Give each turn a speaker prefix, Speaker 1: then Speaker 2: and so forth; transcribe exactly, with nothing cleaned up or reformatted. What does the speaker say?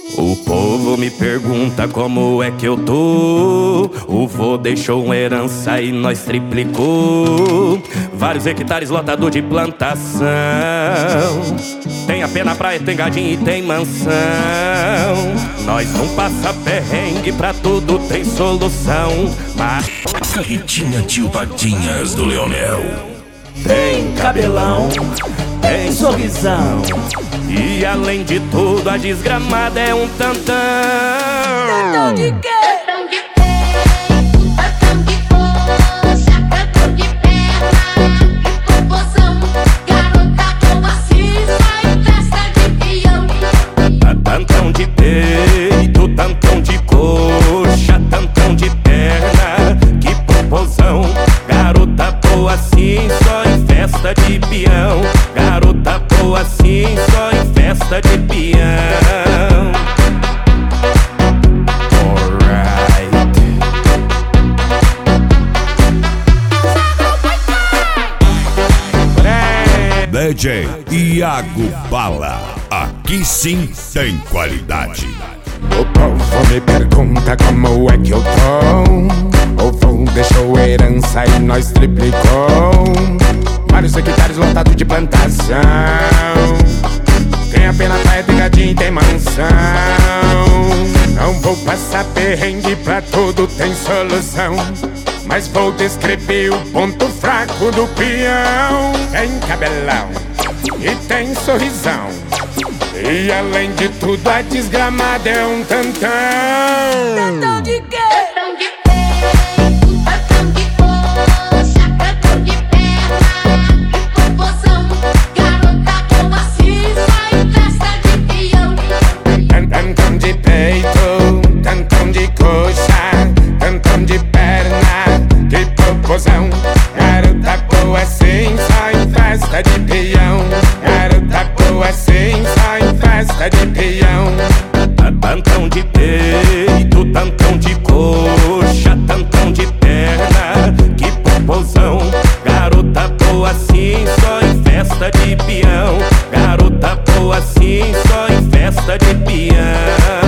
Speaker 1: O povo me pergunta como é que eu tô. O vô deixou uma herança e nós triplicou. Vários hectares lotado de plantação. Tem AP na praia, tem gadinho e tem mansão. Nós não passa perrengue, pra tudo tem solução. Mas
Speaker 2: Carretinha Tio Patinhas do Leonel.
Speaker 1: tem cabelão, tem sorrisão. E além de tudo, a desgramada é um tantão.
Speaker 3: Tantão de quê?
Speaker 4: Tantão de pé, tantão de coxa, tantão de perna e popozão. Garota boa assim, só em festa de peão.
Speaker 1: Tantão de peito, tantão de coxa, tantão de perna, que popozão. Garota boa assim, só em festa de peão. Garota boa assim, só em festa de peão. Alright.
Speaker 2: D J Iago Bala. Aqui sim tem qualidade.
Speaker 5: O povo me pergunta como é que eu tô. O vô deixou herança e nós triplicou. Vários hectares lotados de plantação. Tem AP na praia, tem gadinho e tem mansão. Não vou passar perrengue, pra tudo tem solução. Mas vou descrever o ponto fraco do peão. Tem cabelão e tem sorrisão. E além de tudo, a desgramada é um tantão.
Speaker 3: Tantão de quê?
Speaker 4: Tantão de pé, tantão de coxa, tantão de perna e popozão. Garota boa assim, só em festa de peão.
Speaker 5: Tantão de peito, tantão de coxa, tantão de perna, que popozão. Garota boa assim, só em festa de peão. Garota boa assim, só em festa de peão.
Speaker 1: Tantão de peito, tantão de coxa, tantão de perna, que popozão. Garota boa assim, só em festa de peão. Garota boa assim, só em festa de peão.